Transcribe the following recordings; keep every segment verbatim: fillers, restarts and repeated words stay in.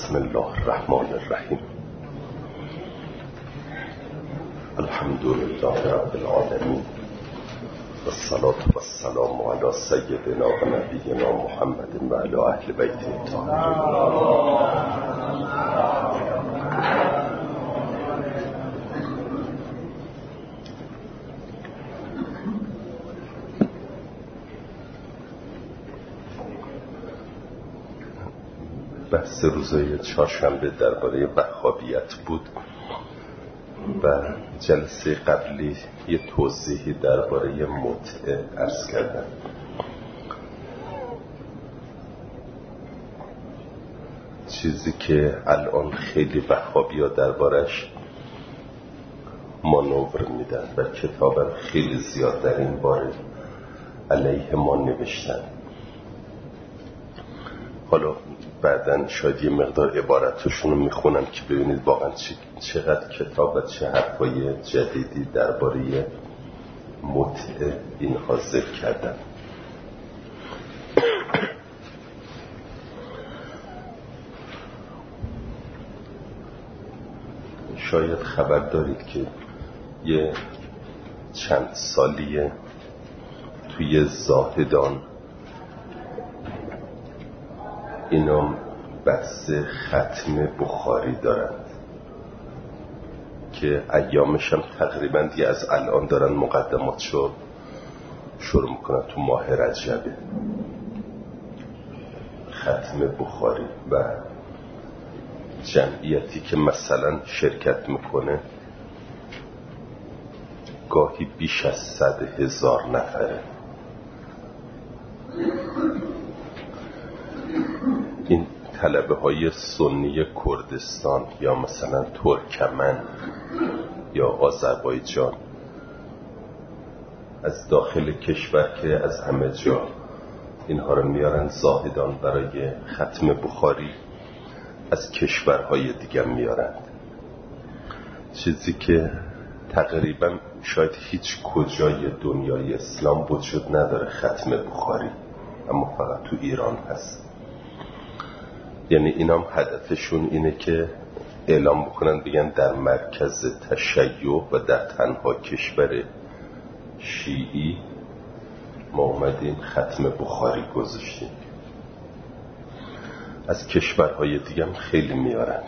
بسم الله الرحمن الرحیم. الحمد لله رب العالمین و الصلاة و السلام علی سیدنا و نبینا محمد و علی اهل بیته الطاهرین. بحث روزای چهارشنبه درباره وهابیت بود و جلسه قبلی یه توضیحی درباره متعه عرض کردم. چیزی که الان خیلی وهابی‌ها دربارش مانور میدن و کتابا خیلی زیاد در این باره علیه ما نوشتن. حالا بعدن شاید یه مقدار عبارتشون رو میخونم که ببینید واقعا چقدر کتاب و چه حرفای جدیدی درباره متعه اینها ذکر کردن. شاید خبر دارید که یه چند سالیه توی زاهدان اینا بحث ختم بخاری دارند که ایامش هم تقریبا دیگه از الان دارن مقدماتشو شروع میکنن تو ماه رجبه. ختم بخاری و جمعیتی که مثلا شرکت میکنه گاهی بیش از صد هزار نفره. این طلبه های سنی کردستان یا مثلا ترکمن یا آذربایجان از داخل کشور که از همه جا اینها رو میارن زاهدان برای ختم بخاری، از کشورهای دیگه میارن. چیزی که تقریبا شاید هیچ کجای دنیای اسلام وجود نداره ختم بخاری، اما فقط تو ایران هست. یعنی اینام هدفشون اینه که اعلام بکنن بگن در مرکز تشیع و در تنها کشور شیعی ما اومدیم ختم بخاری گذاشتیم. از کشورهای دیگه هم خیلی میارند.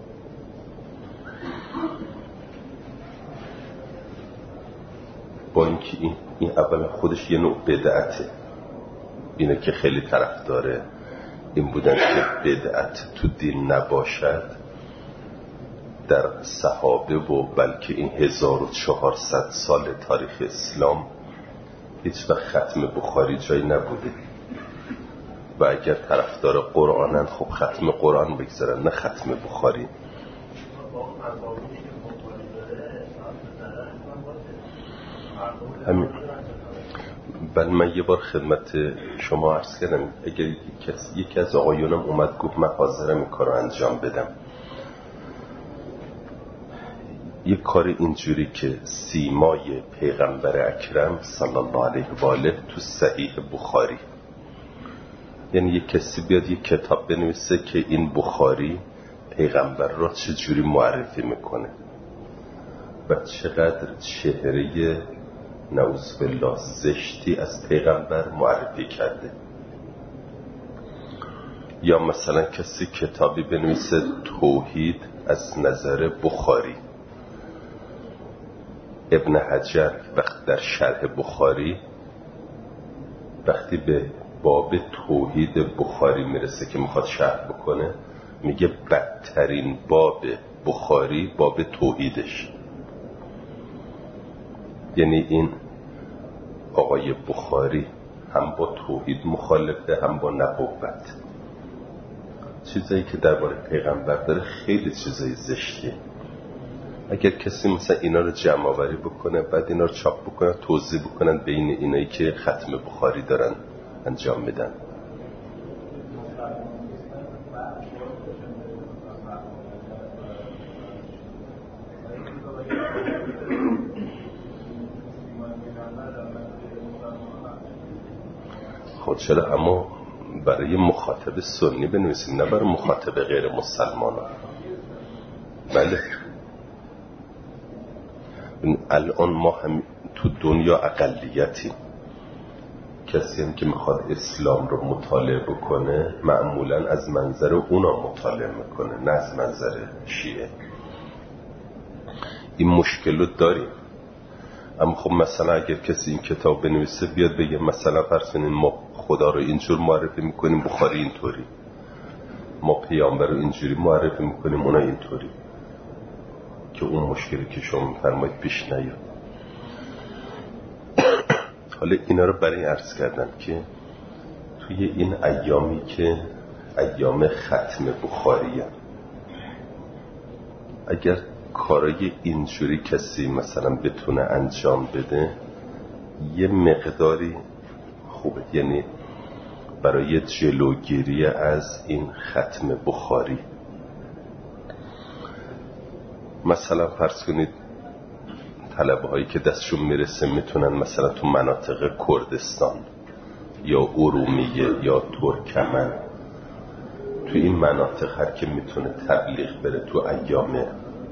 با اینکه این, این اول خودش یه نوع بدعته. اینه که خیلی طرف داره این بودن که بدعت تو دین نباشد. در صحابه و بلکه این هزار و چهارصد سال تاریخ اسلام هیچ وقت ختم بخاری جایی نبوده و اگر طرفدار قرآنن خب ختم قرآن بگذارن، نه ختم بخاری. همین. بل من یه بار خدمت شما عرض کردم اگر یکی از آقایونم اومد گفت من حاضرم این کار رو انجام بدم، یه کار اینجوری که سیمای پیغمبر اکرم صلی الله علیه و آله تو صحیح بخاری، یعنی یه کسی بیاد یه کتاب بنویسه که این بخاری پیغمبر را چجوری معرفی میکنه و چقدر چهره نعوذ بالله زشتی از پیغمبر معرفی کرده. یا مثلا کسی کتابی بنویسه توحید از نظر بخاری. ابن حجر وقت در شرح بخاری وقتی به باب توحید بخاری میرسه که میخواد شرح بکنه میگه بدترین باب بخاری باب توحیدش. یعنی این آقای بخاری هم با توحید مخالفه هم با نبوت. چیزایی که درباره پیغمبر داره خیلی چیزای زشتیه. اگر کسی مثلا اینا رو جمع آوری بکنه بعد اینا رو چاپ بکنه توضیح بکنن بین اینایی که ختم بخاری دارن انجام میدن. خود چرا؟ اما برای مخاطب سنی بنویسیم، نه برای مخاطب غیر مسلمانان. بله الان ما هم تو دنیا اقلیتیم. کسی هم که میخواد اسلام رو مطالعه بکنه معمولا از منظر اونا مطالعه میکنه، نه از منظر شیعه. این مشکل رو داریم. اما خب مثلا اگر کسی این کتاب بنویسه بیاد بگه مثلا فرض کنیم ما خدا رو اینجور معرفی میکنیم، بخاری اینطوری، ما پیامبر رو اینجوری معرفی میکنیم، اونا اینطوری، که اون مشکلی که شما میفرمایید پیش نیاد. حالا اینا رو برای عرض کردم که توی این ایامی که ایام ختم بخاریه، اگر کارای اینجوری کسی مثلا بتونه انجام بده یه مقداری خوبه، یعنی برای جلوگیری از این ختم بخاری. مثلا فرض کنید طلبه هایی که دستشون میرسه میتونن مثلا تو مناطق کردستان یا ارومیه یا ترکمن، تو این مناطق هر که میتونه تبلیغ بره تو ایام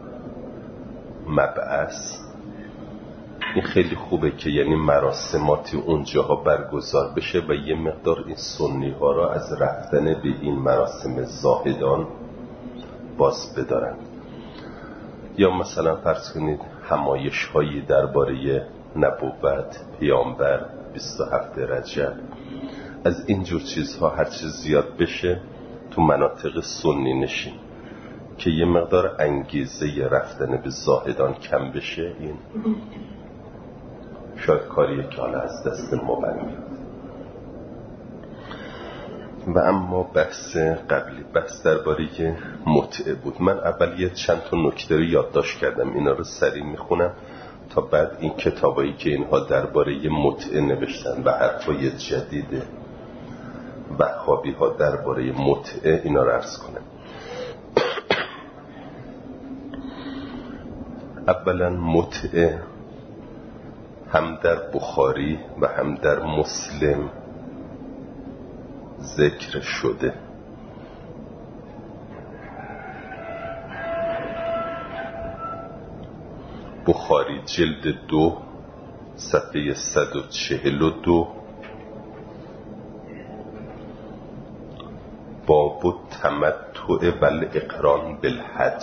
مبعث، این خیلی خوبه که یعنی مراسماتی اونجاها برگزار بشه و یه مقدار این سنی ها را از رفتن به این مراسم زاهدان باز بدارن. یا مثلا فرض کنید همایش هایی درباره نبوت پیامبر، بیست و هفت رجب، از اینجور چیزها هر چیز زیاد بشه تو مناطق سنی نشین که یه مقدار انگیزه رفتن به زاهدان کم بشه، این شاید کاریه که حالا از دست ما برمیاد. و اما بحث قبلی، بحث درباره متعه بود. من اول یه چند تا نکته رو یادداشت کردم، اینا رو سریع میخونم تا بعد این کتابایی که اینها درباره متعه نوشتن و حرفای جدید وهابی ها درباره متعه اینا رو عرض کنم. اولا متعه هم در بخاری و هم در مسلم ذکر شده. بخاری جلد دو صفحه صد و چهل و دو، باب التمتع والاقران بالحج.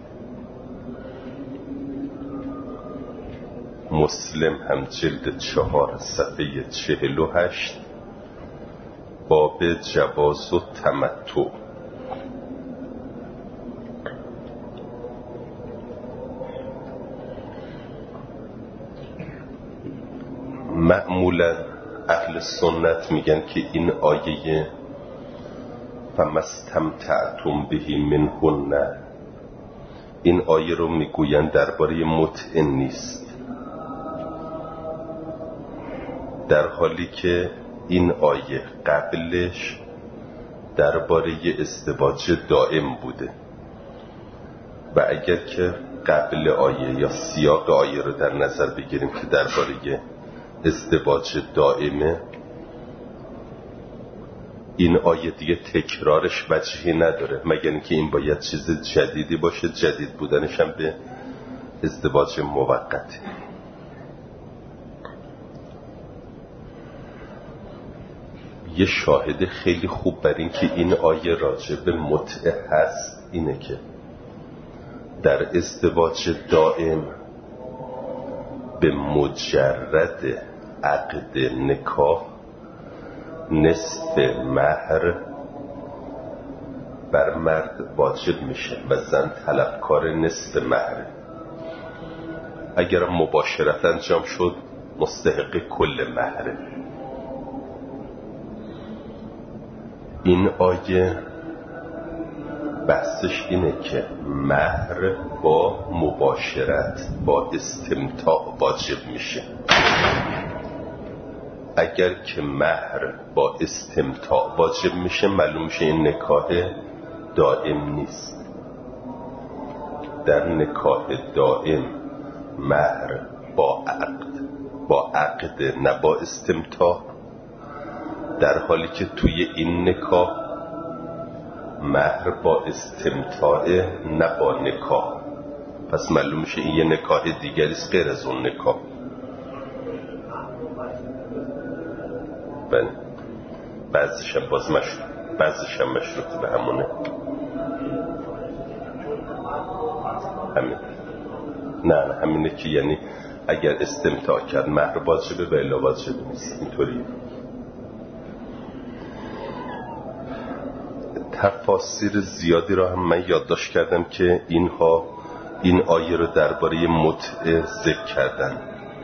مسلم هم جلد چهار صفحه چهل و هشت، باب جواز و تمتع. معمولا اهل سنت میگن که این آیه فمستمتعتم به منهن، این آیه رو میگوین درباره متعه نیست، در حالی که این آیه قبلش درباره ازدواج دائم بوده. و اگر که قبل آیه یا سیاق آیه رو در نظر بگیریم که درباره ازدواج دائمه، این آیه دیگه تکرارش وجهی نداره مگر اینکه این باید چیز جدیدی باشه، جدید بودنش هم به ازدواج موقته. یه شاهد خیلی خوب بر این که این آیه راجع به متعه هست اینه که در ازدواج دائم به مجرد عقد نکاح نصف مهر بر مرد واجب میشه و زن طلبکار نصف مهر. اگر مباشرت انجام شد مستحق کل مهره. این آیه بحثش اینه که مهر با مباشرت با استمتاع واجب میشه. اگر که مهر با استمتاع واجب میشه معلوم میشه این نکاح دائم نیست. در نکاح دائم مهر با عقد با عقد نه با استمتاع، در حالی که توی این نکاح مهر با استمتاع نه با نکاح. پس معلوم میشه این یه نکاح دیگریست غیر از اون نکاح. بله بعضیش هم باز مشروط، بعضیش هم مشروط به همونه. همین نه نه همینه که یعنی اگر استمتاع کرد مهر باز شده به الا باز شده نیست. اینطوری تفاسیر زیادی را هم من یادداشت کردم که اینها این آیه رو درباره متعه ذکر کردن.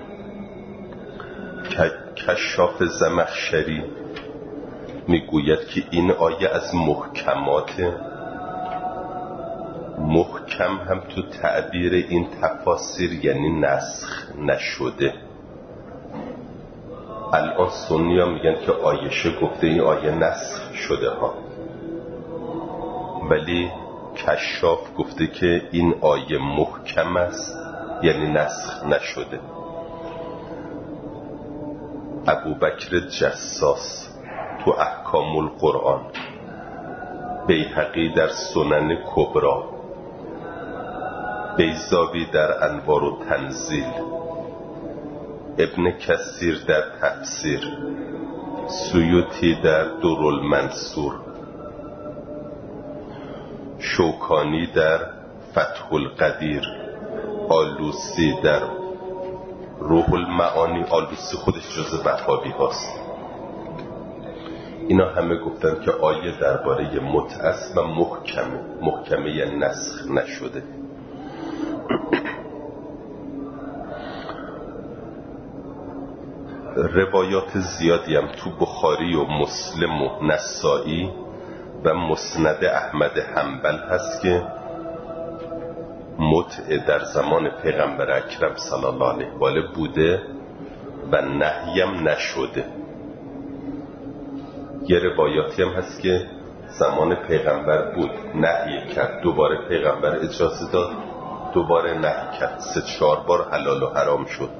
کشاف زمخشری میگوید که این آیه از محکمات، محکم هم تو تعبیر این تفاسیر یعنی نسخ نشده. الان سنی ها میگن که عایشه گفته این آیه نسخ شده ها، ولی کشاف گفته که این آیه محکم است یعنی نسخ نشده. ابوبکر جساس تو احکام القرآن، بیهقی در سنن کبرا، بیضاوی در انوار و تنزیل، ابن کثیر در تفسیر، سیوطی در درالمنصور، شوکانی در فتح القدیر، آلوسی در روح المعانی. آلوسی خودش جز وهابی هاست. اینا همه گفتن که آیه درباره متعه است و محکمه، محکمه یعنی نسخ نشده. روایات زیادی هم تو بخاری و مسلم و نسائی و مسند احمد حنبل هست که متعه در زمان پیغمبر اکرم صلی الله علیه و آله بوده و نهیم نشده. یه روایاتی هم هست که زمان پیغمبر بود، نهی کرد، دوباره پیغمبر اجازه داد، دوباره نهی کرد، سه چهار بار حلال و حرام شد.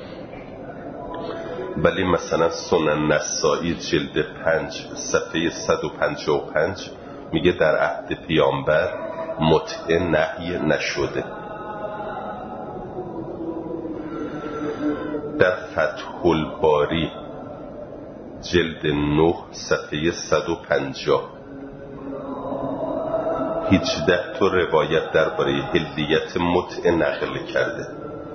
ولی مثلا سنن نسائی جلد پنج صفحه صد و پنجاه و پنج میگه در عهد پیامبر متعه نهی نشده. در فتح الباری جلد نه صفحه صد و پنجاه هجده تا روایت درباره حلیت متعه نقل کرده.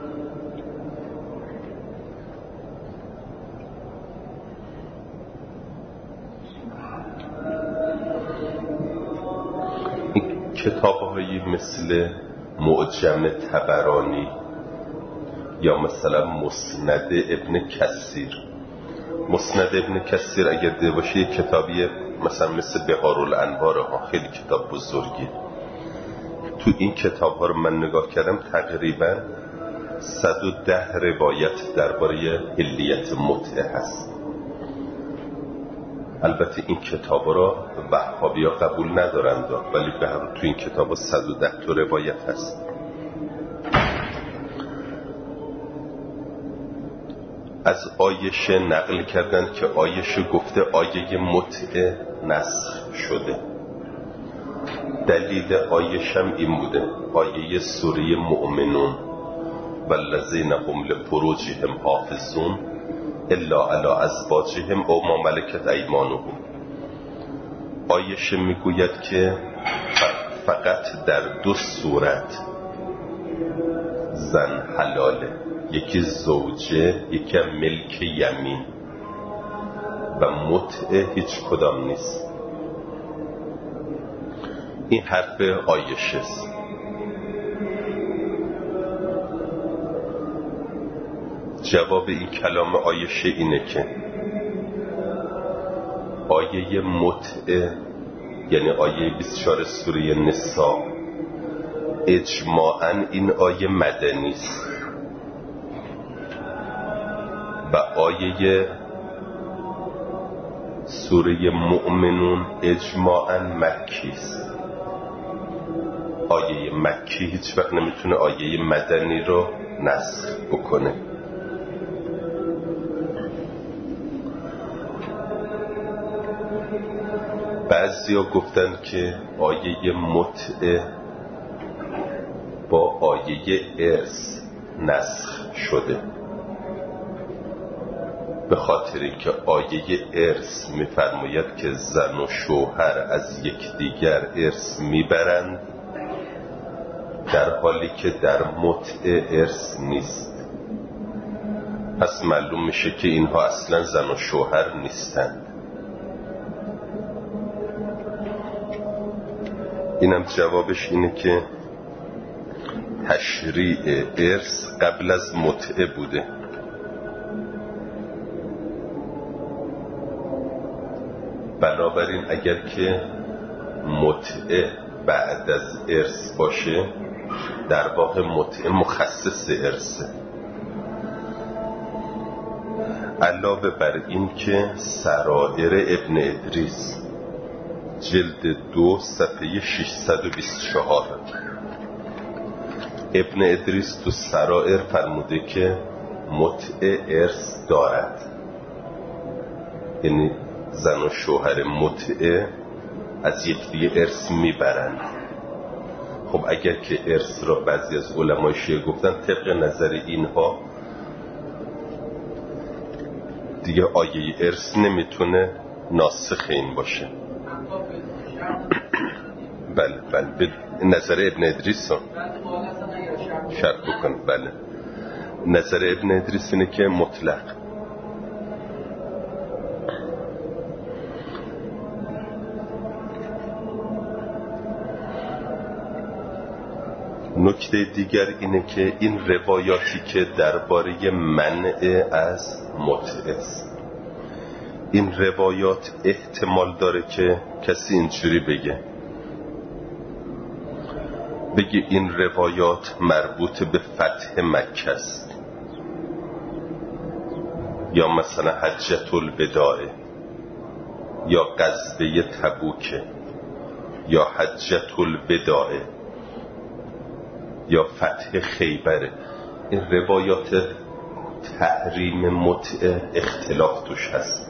کتاب‌هایی مثل معجم طبرانی یا مثلا مسند ابن کثیر. مسند ابن کثیر اگر دیده باشی یک کتابیه مثلا مثل بهارالانوار ها، خیلی کتاب بزرگی. تو این کتاب ها رو من نگاه کردم تقریبا صد و ده روایت درباره حلیت متعه هست. البته این کتاب را وهابی ها قبول ندارند، ولی به هر تو این کتاب ها صد و ده تا روایت هست. از عایشه نقل کردن که عایشه گفته آیه متعه نسخ شده. دلیل عایشه هم این بوده، آیه سوره مؤمنون والذین هم لفروجهم حافظون الا علی ازواجهم او ما ملکت ایمانهم. عایشه میگوید که فقط در دو صورت زن حلاله، یکی زوجه، یکی ملک یمین، و متعه هیچ کدام نیست. این حرف عایشه است. جواب این کلام عایشه اینه که آیه متعه یعنی آیه بیست و چهار سوره نساء اجماعاً این آیه مدنی است و آیه سوره مؤمنون اجماعاً مکی است. آیه مکی هیچ وقت نمیتونه آیه مدنی رو نسخ بکنه. بعضیا گفتن که آیه متعه با آیه ارث نسخ شده، به خاطر که آیه ارث می‌فرماید که زن و شوهر از یکدیگر ارث میبرند، در حالی که در متعه ارث نیست. پس معلوم میشه که اینها اصلا زن و شوهر نیستند. اینم جوابش اینه که تشریع ارث قبل از متعه بوده. بنابراین اگر که متعه بعد از ارث باشه، در واقع متعه مخصص ارثه. علاوه بر این که سرائر ابن ادریس جلد دو صفحه ششصد و بیست و چهار ابن ادریس تو سرائر فرموده که متعه ارث دارد، یعنی زن و شوهر متعه از یکدیگر ارث میبرند. خب اگر که ارث را بعضی از علمای شیعه گفتن، طبق نظر اینها دیگه آیه ارث نمیتونه ناسخ این باشه. بله بله به نظر ابن ادریس شرط بکن. بله نظر ابن ادریس اینه که مطلق. نکته دیگر اینه که این روایاتی که درباره منع از متعه است، این روایات احتمال داره که کسی اینجوری بگه بگه این روایات مربوط به فتح مکه است، یا مثلا حجة الوداع، یا غزوه تبوک، یا حجة الوداع، یا فتح خیبر. این روایات تحریم متعه اختلاف توش هست.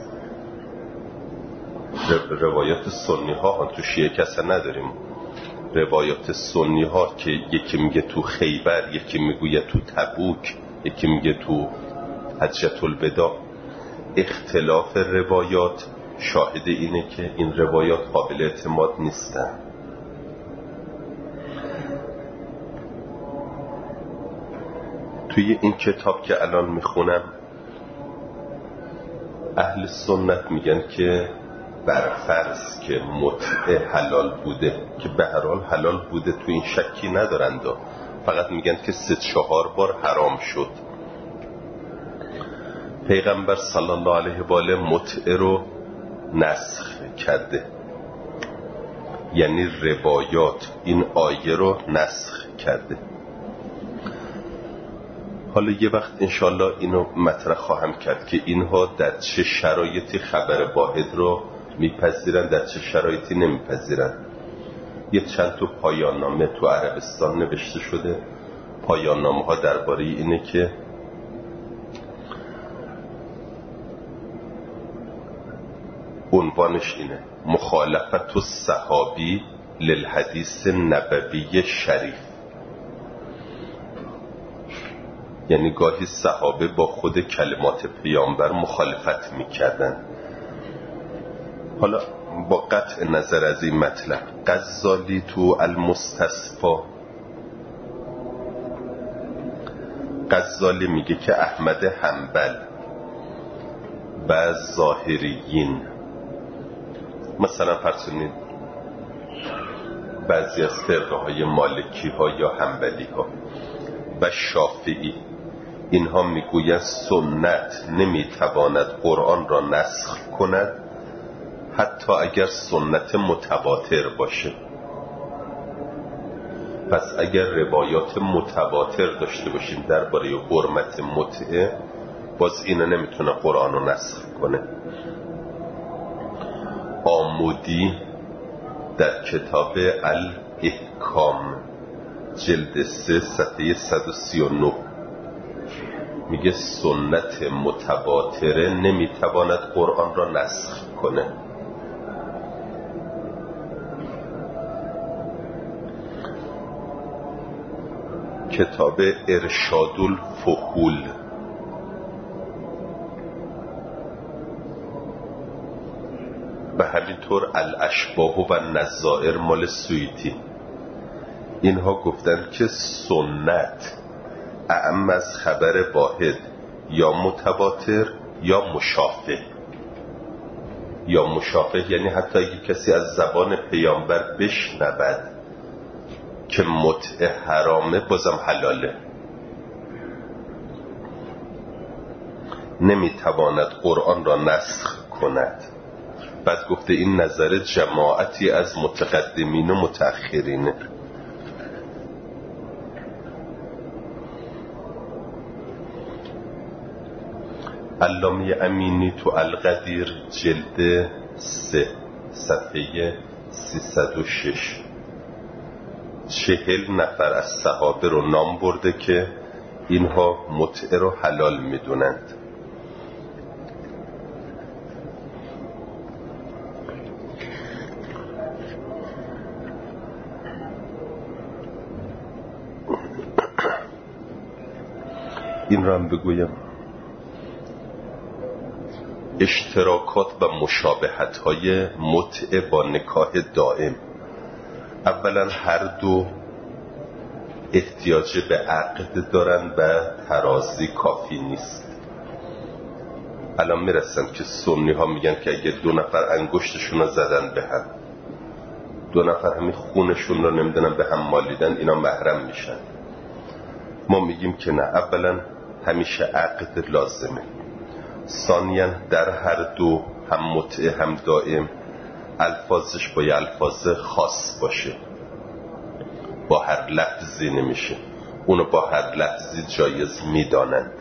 روایات سنی ها تو شیعه کسا نداریم. روایات سنی ها که یکی میگه تو خیبر، یکی میگه تو تبوک، یکی میگه تو حجة الوداع. اختلاف روایات شاهد اینه که این روایات قابل اعتماد نیستن. توی این کتاب که الان میخونم اهل سنت میگن که برفرض که متعه حلال بوده، که به هر حال حلال بوده، تو این شکی ندارند، فقط میگن که سه چهار بار حرام شد. پیغمبر صلی الله علیه و آله متعه رو نسخ کرده، یعنی روایات این آیه رو نسخ کرده. حالا یه وقت انشالله اینو مطرح خواهم کرد که اینها در چه شرایطی خبر واحد رو میپذیرن، در چه شرایطی نمیپذیرن. یه چند تا پایان نامه تو عربستان نوشته شده. پایان نامه ها درباره اینه که عنوانش اینه: مخالفت الصحابی للحدیث نبوی شریف. یعنی گاهی صحابه با خود کلمات پیامبر مخالفت میکردن. حالا با قطع نظر از این مطلب، غزالی تو المستصفا، غزالی میگه که احمد حنبل و ظاهریین، مثلا فرسونید بعضی از فرقه های مالکی ها یا حنبلی ها و شافعی، اینها میگویند سنت نمیتواند قرآن را نسخ کند حتی اگر سنت متواتر باشه. پس اگر روایات متواتر داشته باشیم درباره حرمت متعه، باز اینو نمیتونه قرآن رو نسخ کنه. آمودی در کتاب الاحکام جلد سه صفحه صد و سی و نه میگه سنت متواتره نمیتواند قرآن را نسخ کنه. کتاب ارشاد الفحول و همینطور الاشباه و النظائر مال سویتی. اینها گفتن که سنت اعم از خبر واحد یا متواتر یا مشافه. یا مشافه یعنی حتی اگه کسی از زبان پیامبر بشنود که متع حرامه بازم حلاله، نمیتواند قرآن را نسخ کند. بعد گفته این نظر جماعتی از متقدمین و متأخرینه. علامه امینی تو القدیر جلد سه صفحه سیصد و شش چهل نفر از صحابه رو نام برده که اینها متع رو حلال میدونند. این رو هم بگویم، اشتراکات و مشابهت های متع با نکاح دائم. اولا هر دو احتیاج به عقد دارن و ترازی کافی نیست. الان میرسن که سنی ها میگن که اگه دو نفر انگشتشون رو زدن به هم، دو نفر همین خونشون رو نمیدونن به هم مالیدن، اینا محرم میشن. ما میگیم که نه، اولا همیشه عقد لازمه. ثانیاً در هر دو هم متع هم دائم الفاظش باید الفاظ خاص باشه، با هر لفظی نمیشه، اونو با هر لفظی جایز میدانند.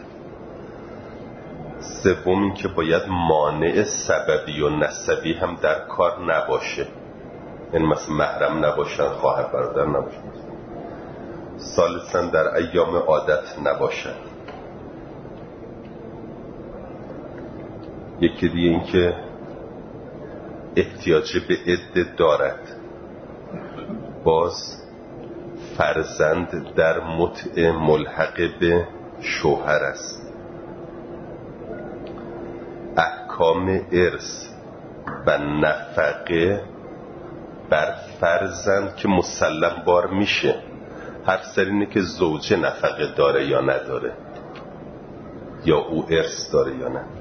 سوم این که باید مانع سببی و نسبی هم در کار نباشه، یعنی مثلا محرم نباشن، خواهر برادر نباشن. ثالثاً در ایام عادت نباشن. یکی دیگه این که احتیاج به عده دارد. باز فرزند در متع ملحق به شوهر است. احکام ارث و نفقه بر فرزند که مسلم بار میشه. هر سر اینه که زوجه نفقه داره یا نداره، یا او ارث داره یا نه.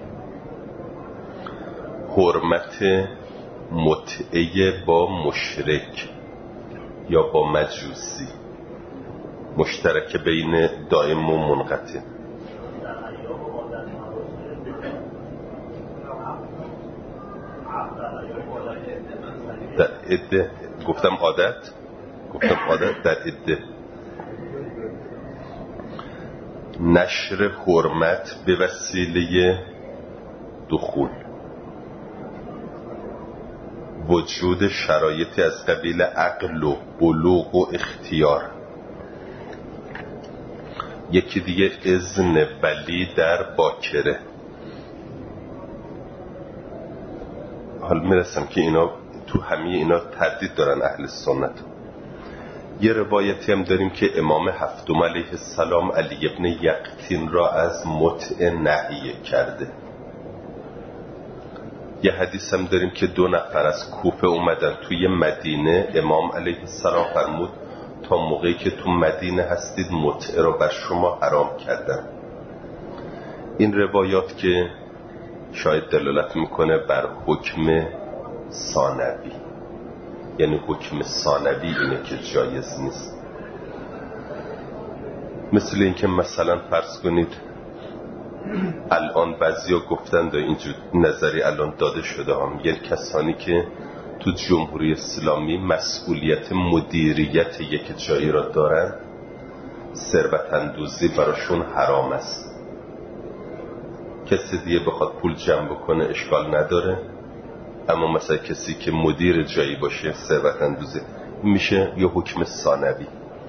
حرمت متعه با مشرک یا با مجوسی، مشترک بین دائم و منقطع. در عده گفتم عادت گفتم عادت در عده. نشر حرمت به وسیله دخول. وجود شرایطی از قبیل عقل و بلوغ و اختیار. یکی دیگه اذن ولی در باکره. حال میرسم که اینا تو همه اینا تردید دارن اهل سنت. یه روایتی هم داریم که امام هفتم علیه السلام علی ابن یقطین را از متع نهی کرده. یه حدیث هم داریم که دو نفر از کوفه اومدن توی مدینه، امام علیه السلام فرمود تا موقعی که تو مدینه هستید متع را بر شما حرام کردن. این روایات که شاید دلالت میکنه بر حکم ثانوی، یعنی حکم ثانوی اینه که جایز نیست. مثل این که مثلا فرض کنید الان بعضیا گفتند و اینجور نظری الان داده شده هم، یعنی کسانی که تو جمهوری اسلامی مسئولیت مدیریت یک جایی را دارن، ثروت اندوزی براشون حرام است. کسی دیگه بخواد پول جمع بکنه اشکال نداره، اما مثلا کسی که مدیر جایی باشه ثروت اندوزی میشه یه حکم ثانوی.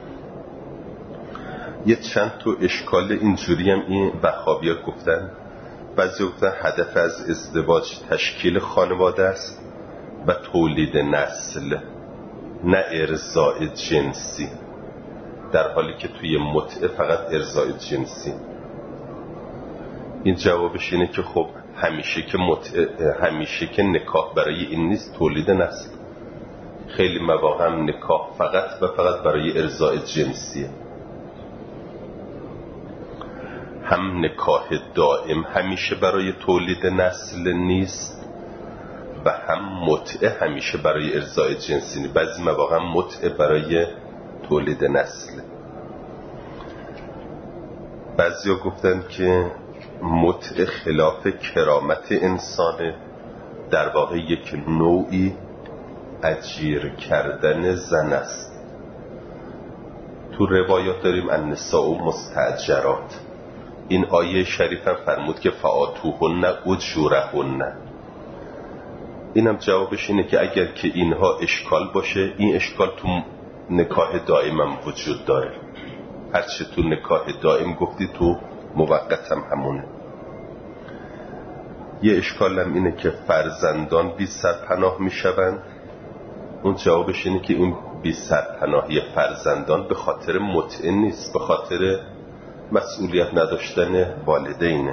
یه چند تا اشکال اینجوری هم این وهابی‌ها گفتن. بعضی گفتن هدف از ازدواج تشکیل خانواده است و تولید نسل، نه ارضاء جنسی. در حالی که توی متعه فقط ارضای جنسی. این جوابش اینه که خب همیشه که متعه، همیشه که نکاح برای این نیست تولید نسل. خیلی مواقع هم نکاح فقط و فقط برای ارضای جنسیه. هم نکاح دائم همیشه برای تولید نسل نیست و هم متعه همیشه برای ارضای جنسی نیست. بعضی مواقع هم متعه برای تولید نسل. بعضیا گفتن که متعه خلاف کرامت انسانه، در واقع یک نوعی اجیر کردن زن است. تو روایات داریم النساء مستأجرات. این آیه شریف هم فرمود که فآتوهن اجورهن. اینم جوابش اینه که اگر که اینها اشکال باشه، این اشکال تو نکاح دائم هم وجود داره. هرچه تو نکاح دائم گفتی تو موقت هم همونه. یه اشکال هم اینه که فرزندان بی سرپناه می شوند. اون جوابش اینه که اون بی سرپناهی فرزندان به خاطر متعه نیست، به خاطر مسئولیت نداشتن والدینه.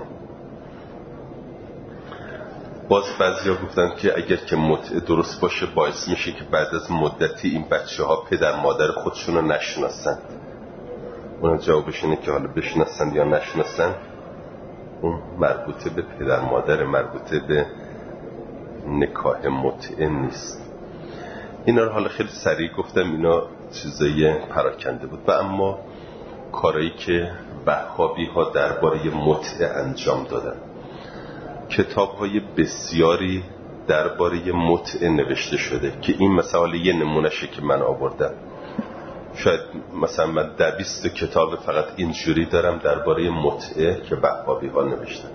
باز بعضیا گفتن که اگر که متعه درست باشه باعث میشه که بعد از مدتی این بچه ها پدر مادر خودشون رو نشناسن. اون جوابش اینه که حالا بشناسن یا نشناسن اون مربوطه به پدر مادر، مربوطه به نکاح متعه نیست. اینا رو حالا خیلی سریع گفتم، اینا چیزای پراکنده بود. و اما کارایی که وهابی ها درباره متعه انجام دادن، کتاب های بسیاری درباره متعه نوشته شده که این مثلا یه نمونهشه که من آوردم. شاید مثلا من در بیست کتاب فقط اینجوری دارم درباره متعه که وهابی ها نوشتن.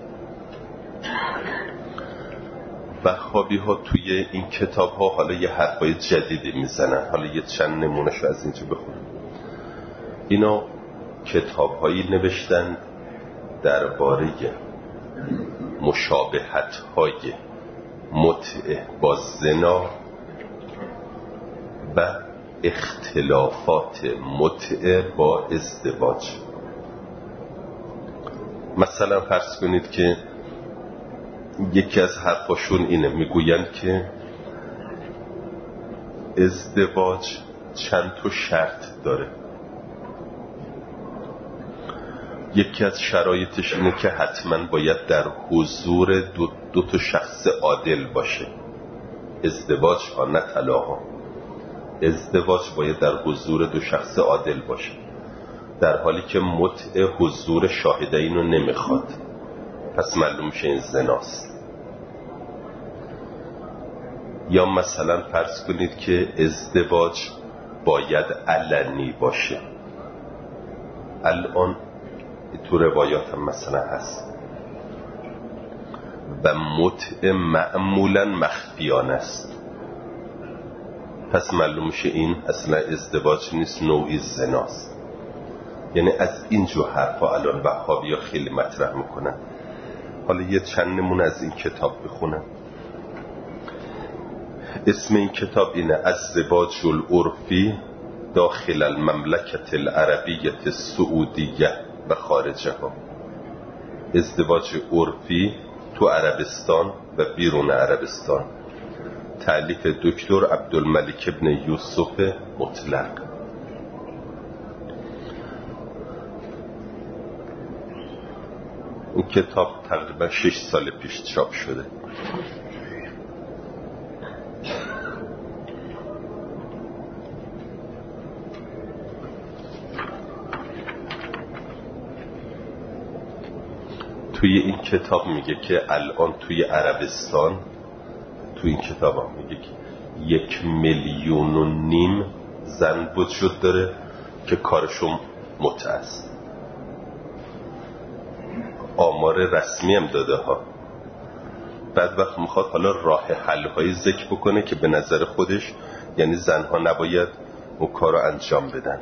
وهابی ها توی این کتاب ها حالا یه حرفای جدیدی میزنن. حالا یه چند نمونهشو از اینجا بخونم. اینا کتاب هایی نوشتن درباره مشابهت های متعه با زنا و اختلافات متعه با ازدواج. مثلا فرض کنید که یکی از حرفاشون اینه، میگوین که ازدواج چند تا شرط داره. یکی از شرایطش اینه که حتما باید در حضور دو, دو تا شخص عادل باشه. ازدواج ها نه طلاق. ازدواج باید در حضور دو شخص عادل باشه، در حالی که متعه حضور شاهدین رو نمیخواد. پس معلوم میشه این زناست. یا مثلا فرض کنید که ازدواج باید علنی باشه. الان تو روایات هم مثلا هست. و متعه معمولا مخفیانه است. پس معلوم میشه این اصلا ازدواج نیست، نوعی زناست. یعنی از اینجور حرفا الان وهابی‌ها خیلی مطرح میکنن. حالا یه چند نمونه از این کتاب بخونم. اسم این کتاب اینه الزواج العرفی داخل المملکت العربیة السعودیه و خارجها. ازدواج عرفی تو عربستان و بیرون عربستان. تألیف دکتر عبدالملک ابن یوسف مطلق. این کتاب تقریبا شش سال پیش چاپ شده. توی این کتاب میگه که الان توی عربستان، توی این کتاب هم میگه که یک میلیون و نیم زن وجود داره که کارشون متعه است. آمار رسمی هم داده ها. بعد وقت میخواد حالا راه حل هایی ذکر بکنه که به نظر خودش یعنی زنها نباید اون کار رو انجام بدن.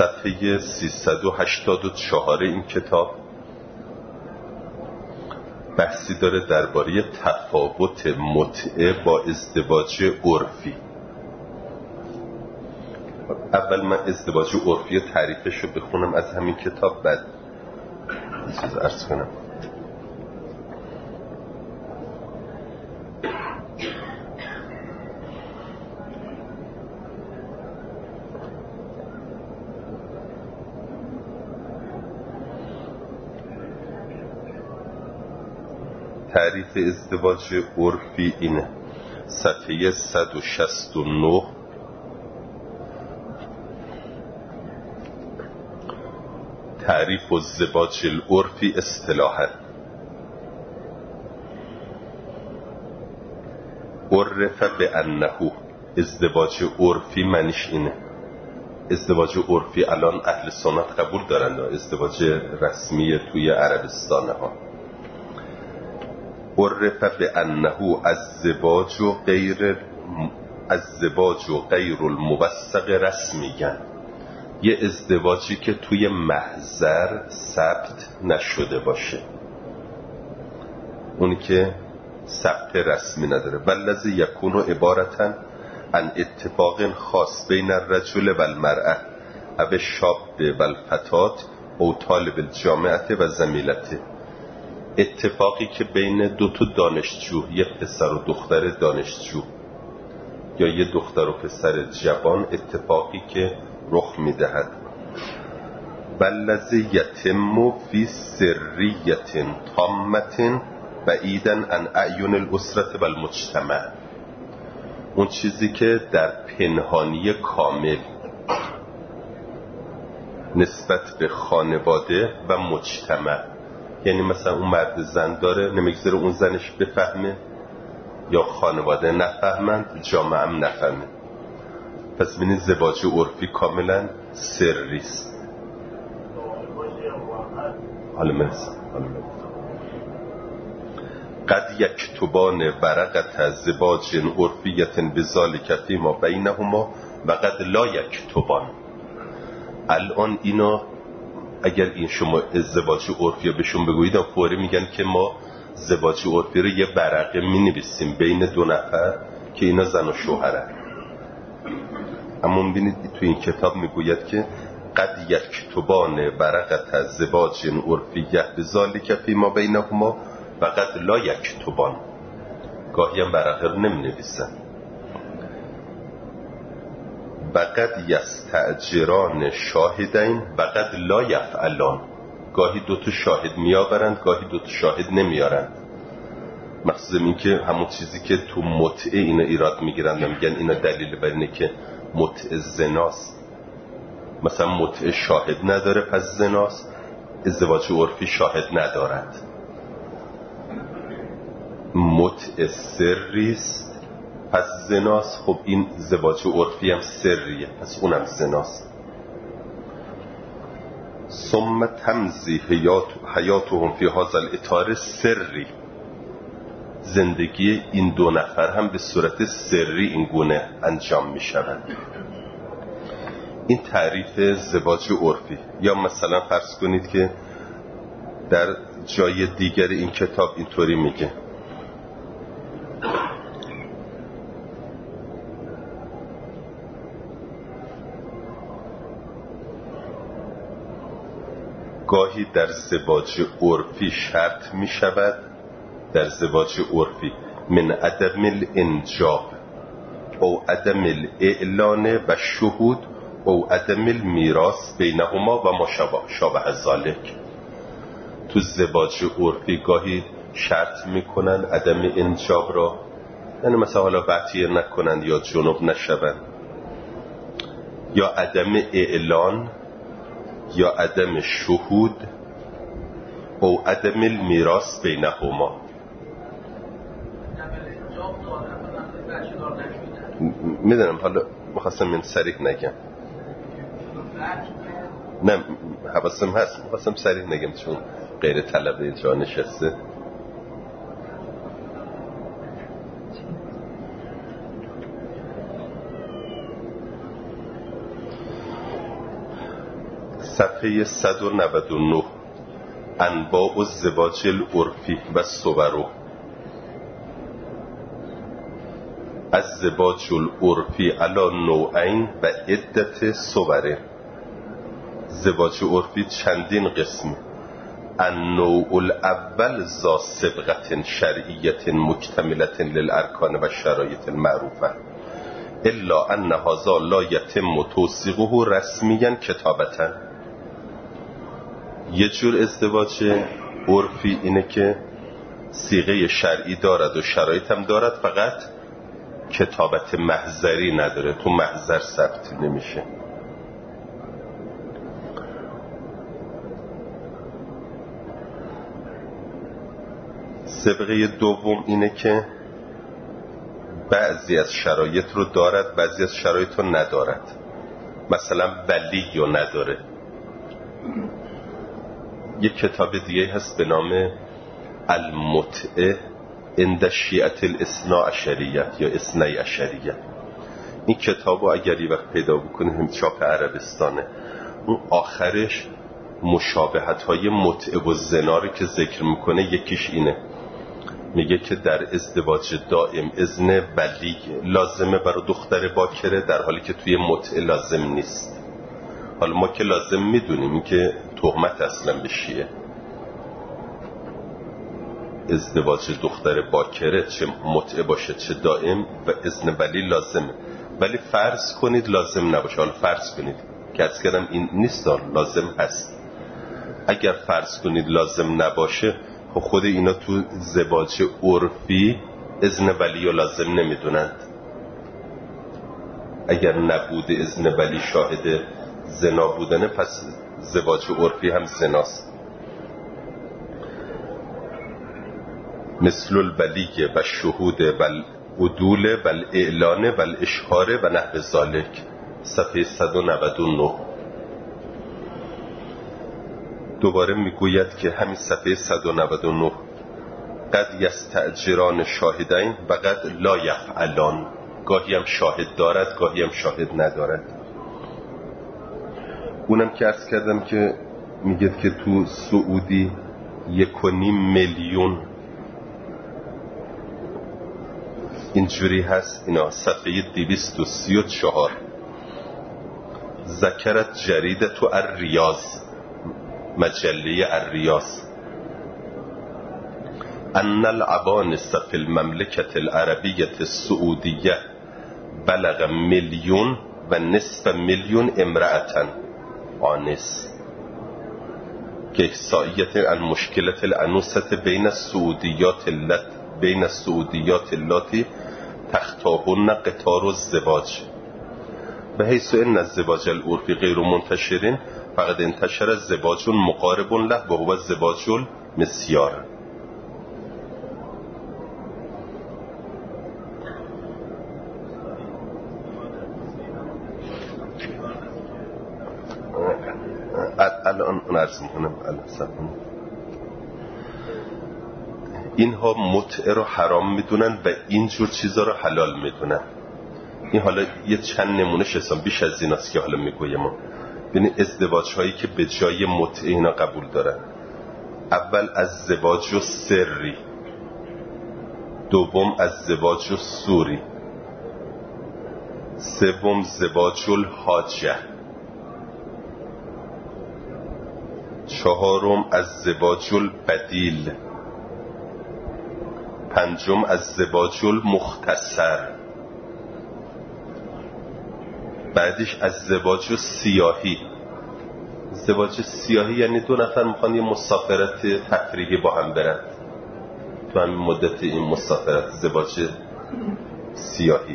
صفحه سیصد و هشتاد و چهار این کتاب بحثی داره درباره تفاوت متعه با ازدواج عرفی. اول من ازدواج عرفی تعریفش رو بخونم از همین کتاب، بعد چیز عرض کنم. تعریف ازدواج عرفی اینه، صفحه صد و شصت و نه. تعریف الزواج العرفی اصطلاحاً: عرف بأنه، ازدواج عرفی معنیش اینه. ازدواج عرفی الان اهل سنت قبول دارن، ازدواج رسمی توی عربستان ها. عرف بأنه الزواج و غیر الزواج و غیر الموثق رسمیاً، یه ازدواجی که توی محضر ثبت نشده باشه، اونی که ثبت رسمی نداره. والذی یکون عبارتاً عن اتفاق خاص بین الرجل و المرأة او الشاب و الفتاة او طالب الجامعه و زمیلته، اتفاقی که بین دو تا دانشجو، یه پسر و دختر دانشجو یا یه دختر و پسر جوان، اتفاقی که رخ میدهد. والذی یتم فی سریة تامة بعیدا عن اعین الاسرة و المجتمع، اون چیزی که در پنهانی کامل نسبت به خانواده و مجتمع، یعنی مثلا اون مرد زن داره، نمیگذاره اون زنش بفهمه یا خانواده نفهمند، جامعه هم نفهمه. پس ببینید زواج عرفی کاملا سری است. حالا مرسم قد یکتبان ورقت زواج عرفیت بذالک فیما بینهما و قد لا یکتبان. الان اینا اگر این شما ازدواج عرفی بهشون بگویید، فوری میگن که ما ازدواج عرفی رو یه ورقه مینویسیم بین دو نفر که اینا زن و شوهرن. اما ببینید تو این کتاب میگوید که قد یکتبان ورقت زواج عرفیه بذالک فیما بینهما و قد لا یکتبان، گاهی هم ورقه رو نمی نویسن. و قد یستأجران شاهدین و قد لا یفعلان، گاهی دوتا شاهد میآورند، گاهی دوتا شاهد نمیارند. مخصوصا این که همون چیزی که تو متعه اینا ایراد میگیرند و میگن اینا دلیل بر اینه که متعه زناست. مثلا متعه شاهد نداره پس زناست، ازدواج عرفی شاهد ندارد. متعه سریست پس زناست، خب این ازدواج عرفی هم سریه پس اونم زناست. ثم تمضی حیات حیاتهم فی هذا الاطار سری، زندگی این دو نفر هم به صورت سری این گونه انجام می شود. این تعریف ازدواج عرفی. یا مثلا فرض کنید که در جای دیگر این کتاب اینطوری میگه: گاهی در ازدواج عرفی شرط می شود، در ازدواج عرفی من عدم الانجاب او عدم الاعلان و شهود او عدم المیراث بینهما و ما شابه ذلک. تو ازدواج عرفی گاهی شرط میکنن عدم انجاب را، یعنی مثلا حالا وطیه نکنن یا جنوب نشون، یا عدم اعلان یا عدم شهود او عدم المیراث بینهما. میدونم حالا مخواستم من صریح نگم، نه حواسم هست، مخواستم صریح نگم چون غیر طلبه اینجا نشسته. صفحه صد و نود و نه انواع الزواج العرفی و صورو. الزواج العرفی علی نوعین و عدت صوره. زواج عرفی چندین قسم. النوع الاول ذا سبغة شرعیت مکتملة للارکان و شرایط المعروفه الا ان هذا لا یتم توثیقه رسمیا کتابتا. یه جور ازدواج عرفی اینه که صیغه شرعی دارد و شرایط هم دارد، فقط کتابت محضری نداره، تو محضر ثبت نمیشه. سابقه دوم اینه که بعضی از شرایط رو دارد، بعضی از شرایط رو ندارد. مثلا ولی رو نداره. یک کتاب دیگه هست به نام المتعه عند شیعة الاثنا عشریه یا اثنی عشریه. این کتاب رو اگر یه وقت پیدا بکنه، هم چاپ عربستانه، اون آخرش مشابهت های متعه و زنا رو که ذکر میکنه، یکیش اینه، میگه که در ازدواج دائم اذن ولی لازمه برای دختر باکره، در حالی که توی متعه لازم نیست. حالا ما که لازم میدونیم این که تهمت اصلا بشیه، ازدواج دختر باکره چه متعه باشه چه دائم و اذن ولی لازمه. ولی فرض کنید لازم نباشه. حالا فرض کنید که از کردم این نیست، لازم هست. اگر فرض کنید لازم نباشه، خود اینا تو زواج عرفی اذن ولی رو لازم نمیدونند. اگر نبوده اذن ولی شاهد زنا بودنه، پس زواج عرفی هم زناست. مثل الولی و شهود و العدول و الاعلان و الاشهار و نحو ذالک، صفحه صد و نود و نه. دوباره میگوید که همین صفحه صد و نود و نه قد یستأجران شاهدین و قد لا یفعلان، گاهی هم شاهد دارد گاهی هم شاهد ندارد. اونم که عرض کردم که میگه که تو سعودی یک و نیم میلیون اینجوری هست. اینا صفحه دویست و سی و چهار. ذکرت جریده تو الریاض، مجله الریاض، ان العوانس فی المملکت العربیة السعودیه بلغ میلیون و نصف میلیون امرأة آنس که احصائیت عن مشکلت الانوثة بین السعودیات اللت بین السعودیات اللاتی تختاهن قطار الزواج به حیث ان الزواج العرفی غیر منتشرین فقد انتشر الزواج مقارب له و هو الزواج المسیار. الان نرز میکنم الان اینها متعه رو حرام میدونن و اینجور چیزا رو حلال میدونن. این حالا یه چند نمونهش هستم، بیش از این است که حالا میگویم ما. ببینید ازدواج هایی که به جای متعه اینا قبول دارن: اول از زواج و سری، دوم از زواج و سوری، سوم زواج الحاجه، چهارم از زواج البدیل، پنجم از زواج المختصر، بعدش از زواج سیاهی. زواج سیاهی یعنی دو نفر میخوان یه مسافرت تفریحی با هم برن، تو همین مدت این مسافرت زواج سیاهی.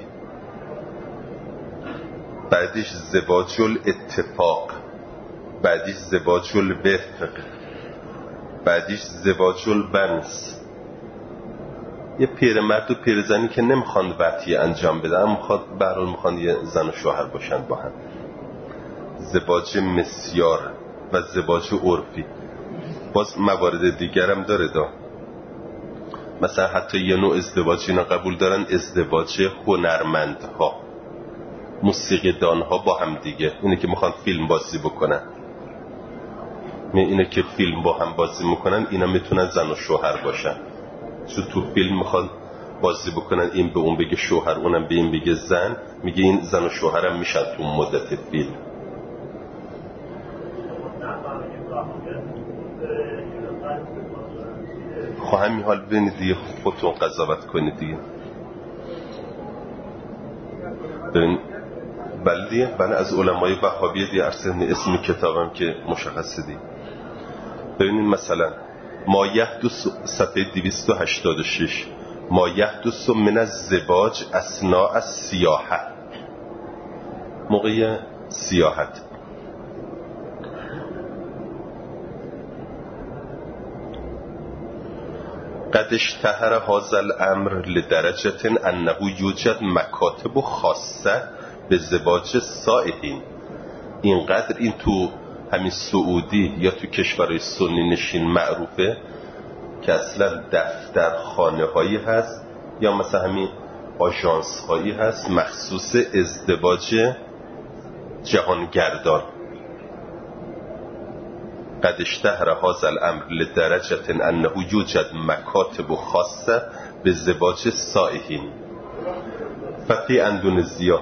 بعدش زواج الاتفاق، بعدش زواج الوفق، بعدش زواج البنس. یه پیرمرد و پیرزنی که نمیخوان وطیه انجام بدن، اما میخواد به هر حال میخوان یه زن و شوهر باشن با هم. زواج مسیار و زواج عرفی. باز موارد دیگرم داره دا. مثلا حتی یه نوع ازدواج اینا قبول دارن، ازدواج هنرمندها، موسیقی دانها با هم دیگه، اینه که میخوان فیلم بازی بکنن. اینه که فیلم با هم بازی میکنن، اینا میتونن زن و شوهر باشن، چون تو فیلم میخوان بازی بکنن، این به اون بگه شوهر، اونم به این بگه زن، میگه این زن و شوهرم میشن تو مدت فیلم. خب همین حال ببینید دیگه، خودتون قضاوت کنید دیگه. ببین بله دیگه، بله از علمای وهابیه دیگه، ارسل اسم کتابم که مشخصه دیگه. ببینید مثلا ما یحدث صفحه دویست و هشتاد و شش، ما یحدث من الزواج اثناء السیاحه، موقع سیاحت. قد اشتهر هذا الامر لدرجه انه یوجد مکاتب خاصه به زواج السائحین. اینقدر این تو همین سعودی یا تو کشورهای سنی نشین معروفه که اصلا دفتر خانه هایی هست یا مثلا همین آژانس هایی هست مخصوص ازدواج جهانگردان. قد اشتهر هذا الامر لدرجه انه یوجد مکاتب خاصه به زواج السائحین. ففی اندونزیا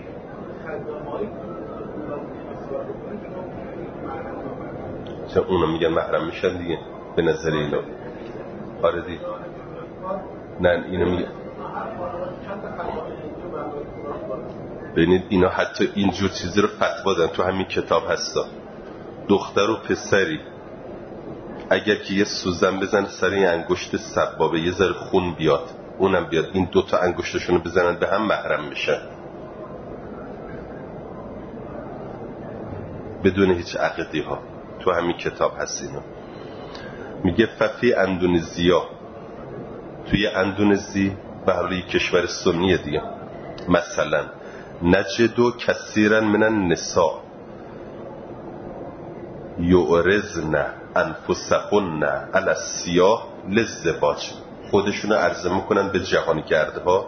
چون اونا میگن محرم میشن دیگه به نظر اینا. آره دیگه، نه اینو میگن. ببینید اینا حتی اینجور چیزی رو فتوا دادن، تو همین کتاب هستا. دختر و پسری اگر که یه سوزن بزنه سر این انگشت سبابه یه ذره خون بیاد، اونم بیاد، این دوتا انگشتشون رو بزنن به هم، محرم میشن بدون هیچ عقدی ها. تو همین کتاب هست اینا. میگه ففی اندونزیا، توی اندونزی برای کشور سنیه دیگه، مثلا نجدو کثیرا من النساء یعرضن انفسهن علی السیاح للزواج، خودشونو عرضه میکنن به جهانگردها.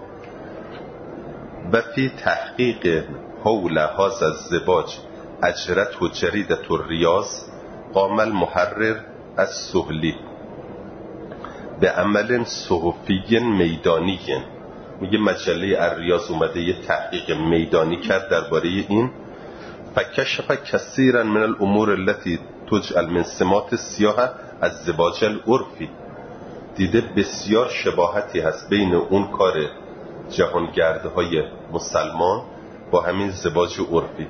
و فی تحقیق حول هذا الزواج اجرت و جریدت الریاض قام المحرر السهلی به عمل صحفی میدانی. میگه مجله الریاض اومده یه تحقیق میدانی کرد درباره این. فکشف کثیرا من الامور التي تجعل من سمات السیاحه الزواج العرفی، دیده بسیار شباهتی هست بین اون کار جهانگردهای مسلمان با همین زواج عرفی.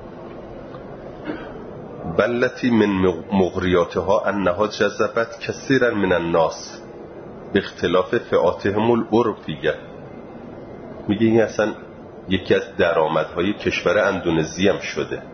بلتی من مغریاتها انها جذبت کثیرا من الناس به اختلاف فئاتهم العرفیه. میگه این اصلا یکی از درآمدهای کشور اندونزی هم شده.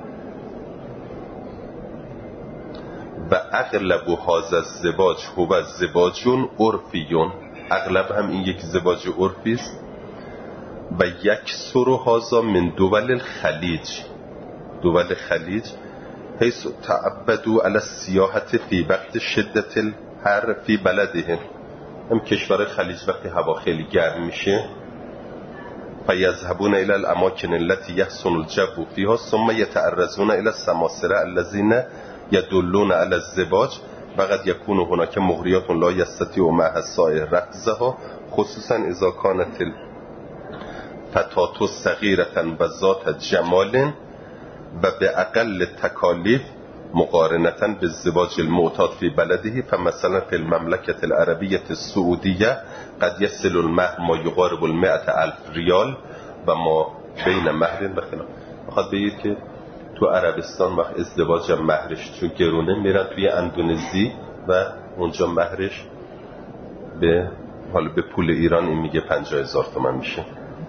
و اغلب هذا الزواج هو زواج عرفی، اغلب هم این یک زواج عرفی است. و یکثر هذا من دول الخلیج، دول خلیج حیث تعبدوا علی السیاحه فی وقت شدت الحر فی بلدهم، هم کشور خلیج وقتی هوا خیلی گرم میشه فیذهبون الی الاماکن التي یحسن الجو فیها ثم یتعرضون الی السماسرة الذین یدلون علی الزواج و قد یکون هناک مغریات لا یستطیع معها السائح رقصها خصوصا اذا کانت الفتاة صغیرة و ذات جمال و به اقل تکالیف مقارنة بالزواج المعتاد في بلده. فمثلا في المملكة العربية السعودية قد يصل المهر ما يقارب المئة ألف ريال و ما بین مهر بخلاف. بخواد بگید که تو عربستان وقت ازدواج مهرش چون گرونه میرن توی اندونزی و اونجا مهرش به حالا به پول ایران این میگه پنجاه هزار تومان میشه.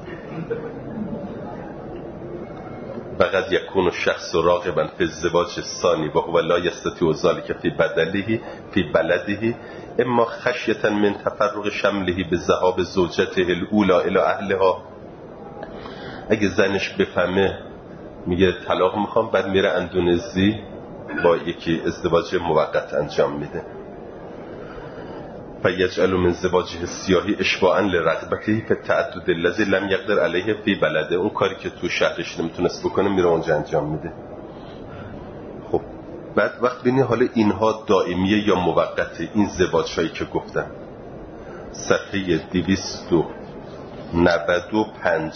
و قد یکون شخص راغبا فی الزواج الثانی و هو لا یستطیع ذلك فی بدله فی بلده اما خشیة من تفرق شمله به ذهاب زوجته الاولی الی اهلها. اگه زنش بفهمه میگه طلاق میخوام، بعد میره اندونزی با یکی ازدواج موقت انجام میده. فیجعل من زواجه السیاحی اشباعا لرغبته فی التعدد الذی لم یقدر علیه فی بلده، اون کاری که تو شهرش نمیتونست بکنه میره اونجا انجام میده. خب بعد وقت بینی حالا اینها دائمیه یا موقته، این زواج هایی که گفتم صفحه دویست و نود و پنج،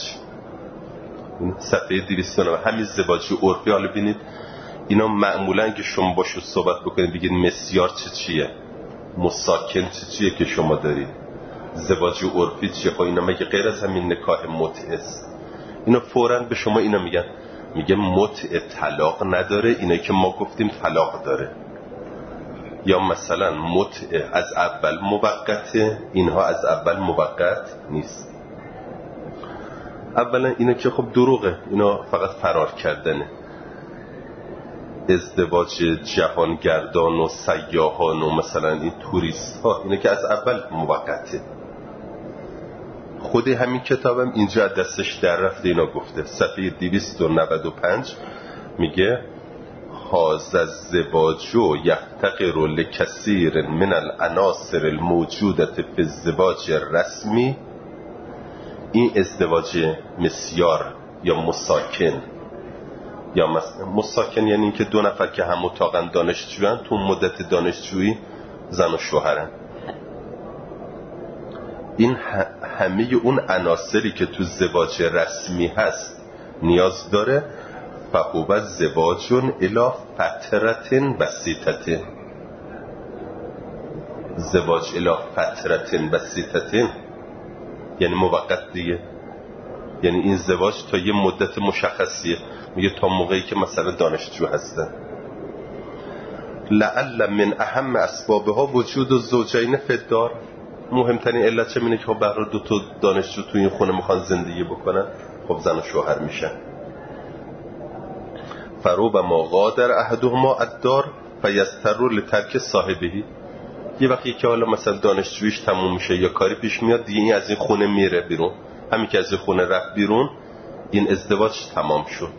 صفحه دویست و نود، همین زواج عرفی. حالا بینید اینا معمولا که شما باشو صحبت بکنید بگید مسیار چه چیه، مساکن چه چیه که شما دارید، زواج عرفی چیه، خب اینا مگه غیر از همین نکاح متعه است؟ اینا فوراً به شما اینا میگن، میگه متعه طلاق نداره، اینا که ما گفتیم طلاق داره. یا مثلا متعه از اول موقته، اینها از اول موقت نیست. اولا اینا که خب دروغه، اینا فقط فرار کردنه. ازدواج جهانگردان و سیاحان و مثلا این توریست ها، اینا که از اول موقته. خود همین کتابم اینجا دستش در رفته اینا گفته، صفحه دویست و نود و پنج میگه هاذا الزواج یفتقر لکثیر من العناصر الموجوده فی الزواج الرسمی. این ازدواج مسیار یا مساکن، یا مساکن یعنی این که دو نفر که هم اتاقن دانشجویان، تو مدت دانشجویی زن و شوهرن، این همه اون عناصری که تو زواج رسمی هست نیاز داره. فهو زواج الی فترة بسیطة، زواج الی فترة بسیطة یعنی موقت دیگه، یعنی این زواج تا یه مدت مشخصیه، میگه تا موقعی که مثلا دانشجو هستن. لعل من اهم اسبابها وجود الزوجین فی الدار، مهمترین علت چه اینه که خب برای دو تا دانشجو تو این خونه میخوان زندگی بکنن، خب زن و شوهر میشن. فربما غادر احدهما الدار فیضطر لترک صاحبه، یه وقتی که حالا مثلا دانشجویش تموم میشه یا کاری پیش میاد دیگه، این از این خونه میره بیرون، همین که از این خونه رفت بیرون این ازدواج تمام شد.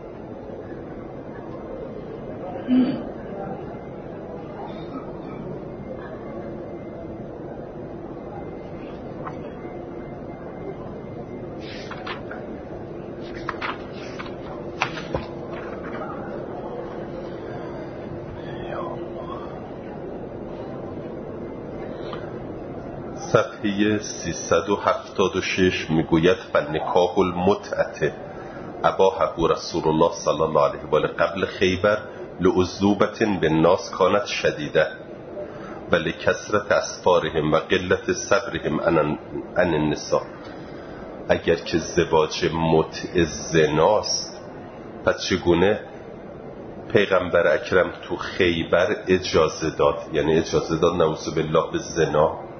صفحه سیصد و هفتاد و شش میگوید فنکاح المتعه اباحه رسول الله صلی الله علیه و آله قبل خیبر لعذوبة بالناس کانت شدیده و لکثرت اسفارهم و قلت صبرهم عن النساء. اگر که زواج متع زناست، پس چگونه پیغمبر اکرم تو خیبر اجازه داد، یعنی اجازه داد نعوذ بالله به زنا؟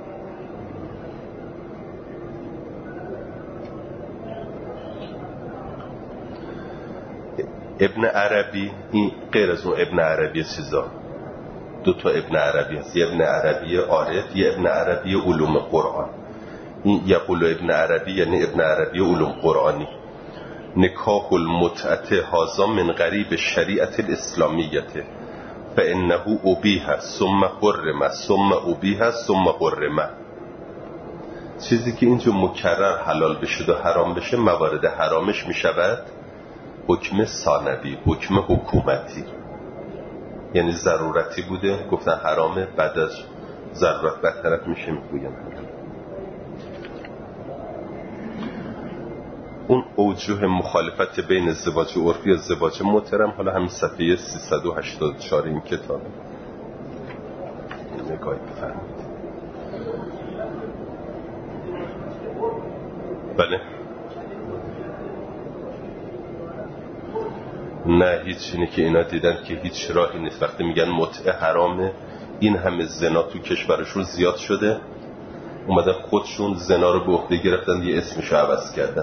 ابن عربی، این غیر از اون ابن عربی چیزا، دو تا ابن عربی هست، یه ابن عربی عارف، یه ابن عربی علوم قرآن. این یقول ابن عربی یعنی ابن عربی علوم قرآنی. نکاح المتعه هذا من غریب شریعت الاسلامیت فانه ابیح ثم حرم ثم ابیح ثم حرم. چیزی که اینجا مکرر حلال بشه و حرام بشه، موارد حرامش میشود حکم ثانوی، حکم حکومتی، یعنی ضرورتی بوده گفتن حرامه، بعد از ضرورت برطرف میشه میگوین. اون اوجه مخالفت بین ازدواج عرفی و ازدواج محترم حالا همین صفحه سیصد و هشتاد و چهار این کتابه، نگاهی بفرمایید. بله نه هیچ، اینه که اینا دیدن که هیچ راهی نیست. وقتی میگن متعه حرامه، این همه زنا تو کشورشون زیاد شده، اومدن خودشون زنا رو به عهده گرفتن، یه اسمشو عوض کردن.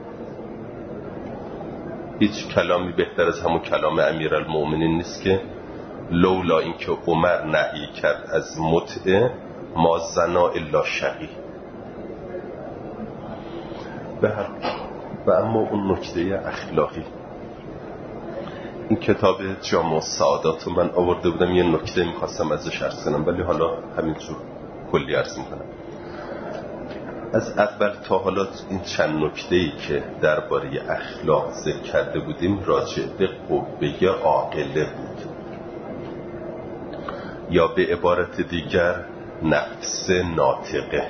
هیچ کلامی بهتر از همون کلام امیرالمؤمنین نیست که لولا اینکه عمر نهی کرد از متعه ما زنا الا شقی. و اما اون نکته اخلاقی، این کتاب جامع السعادات رو من آورده بودم، یه نکته میخواستم ازش عرض کنم، ولی حالا همینجور کلی عرض میکنم. از اول تا حالا این چند نکته‌ای که درباره اخلاق ذکر کرده بودیم راجع به قوه عاقله بود. یا به عبارت دیگر نفس ناطقه،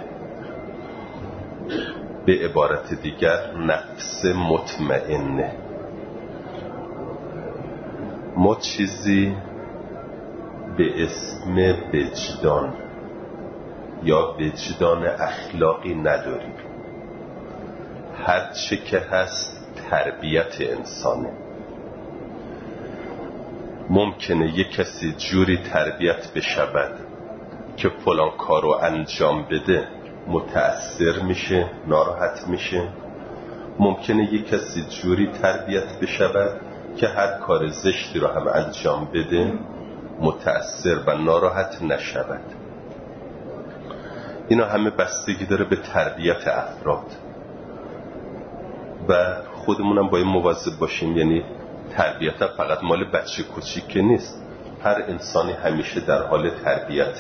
به عبارت دیگر نفس مطمئنه. ما چیزی به اسم وجدان یا وجدان اخلاقی نداریم. هر چه که هست تربیت انسانه. ممکنه یک کسی جوری تربیت بشود که فلان کارو انجام بده متأثر میشه، ناراحت میشه. ممکنه یک کسی جوری تربیت بشود که هر کار زشتی رو هم انجام بده متأثر و ناراحت نشود. اینا همه بستگی داره به تربیت افراد و خودمونم باید مواظب باشیم. یعنی تربیت فقط مال بچه کوچیک که نیست، هر انسانی همیشه در حال تربیته.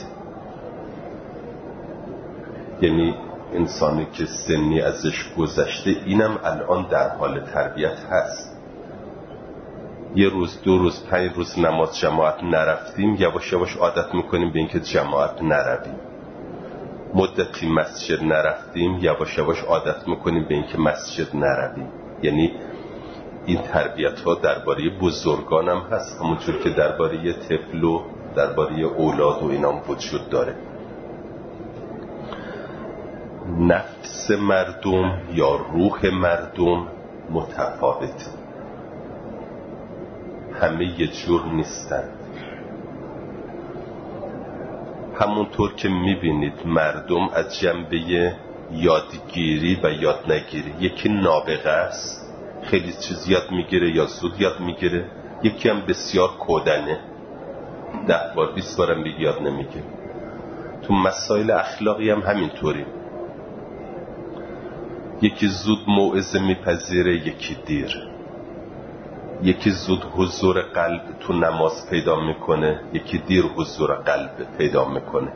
یعنی انسانی که سنی ازش گذشته اینم الان در حال تربیت هست. یه روز، دو روز، پنج روز نماز جماعت نرفتیم، یواش یواش عادت میکنیم به اینکه جماعت نرویم. مدتی مسجد نرفتیم، یواش یواش عادت میکنیم به اینکه مسجد نرویم. یعنی این تربیت ها درباره بزرگان هم هست، همونجور که درباره طفل و درباره اولاد و اینام وجود داره. نفس مردم یا روح مردم متفاوته، همه یه جور نیستن. همونطور که میبینید مردم از جنبه یادگیری و یاد نگیری، یکی نابغه است، خیلی چیز یاد میگیره یا زود یاد میگیره، یکی هم بسیار کودنه، ده بار بیست بارم بگی یاد نمیگیره. تو مسائل اخلاقی هم همینطوری، یکی زود موعظه میپذیره، یکی دیر. یکی زود حضور قلب تو نماز پیدا میکنه، یکی دیر حضور قلب پیدا میکنه.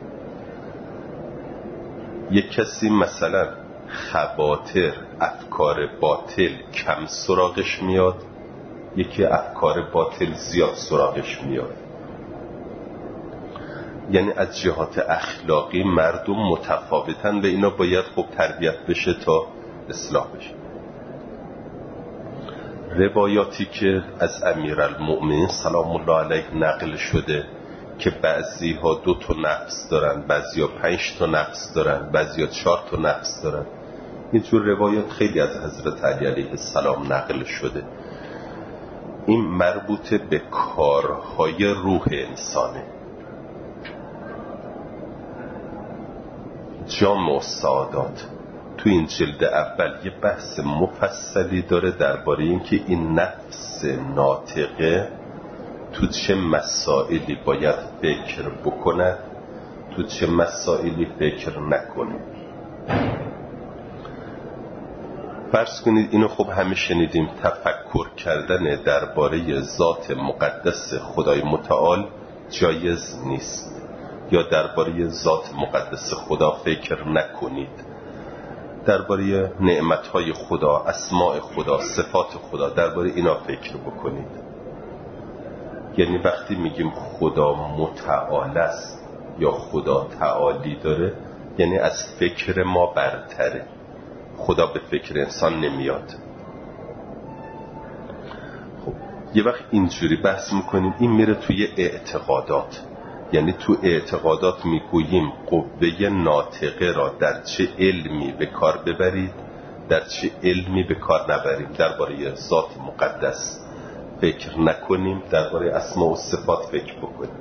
یک کسی مثلا خواطر، افکار باطل کم سراغش میاد، یکی افکار باطل زیاد سراغش میاد. یعنی از جهات اخلاقی مردم متفاوتن و اینا باید خوب تربیت بشه تا اصلاح بشه. روایاتی که از امیرالمؤمنین سلام الله علیه نقل شده که بعضی ها دو تا نفس دارن، بعضی ها پنج تا نفس دارن، بعضی ها چهار تا نفس دارن، اینجور روایات خیلی از حضرت علی علیه السلام نقل شده. این مربوط به کارهای روح انسانه. جامع السعادات تو این جلد اول یه بحث مفصلی داره درباره این که این نفس ناطقه تو چه مسائلی باید فکر بکنه، تو چه مسائلی فکر نکنه. فرض کنید اینو خب همه شنیدیم، تفکر کردن درباره ذات مقدس خدای متعال جایز نیست، یا درباره ذات مقدس خدا فکر نکنید، درباره نعمتهای خدا، اسماء خدا، صفات خدا، درباره اینا فکر بکنید. یعنی وقتی میگیم خدا متعال است یا خدا تعالی داره، یعنی از فکر ما برتره. خدا به فکر انسان نمیاد. خب یه وقت اینجوری بحث میکنیم، این میره توی اعتقادات. یعنی تو اعتقادات میگوییم قوه ناطقه را در چه علمی به کار ببرید، در چه علمی به کار نبریم. درباره ذات مقدس فکر نکنیم، درباره اسماء و صفات فکر بکنیم.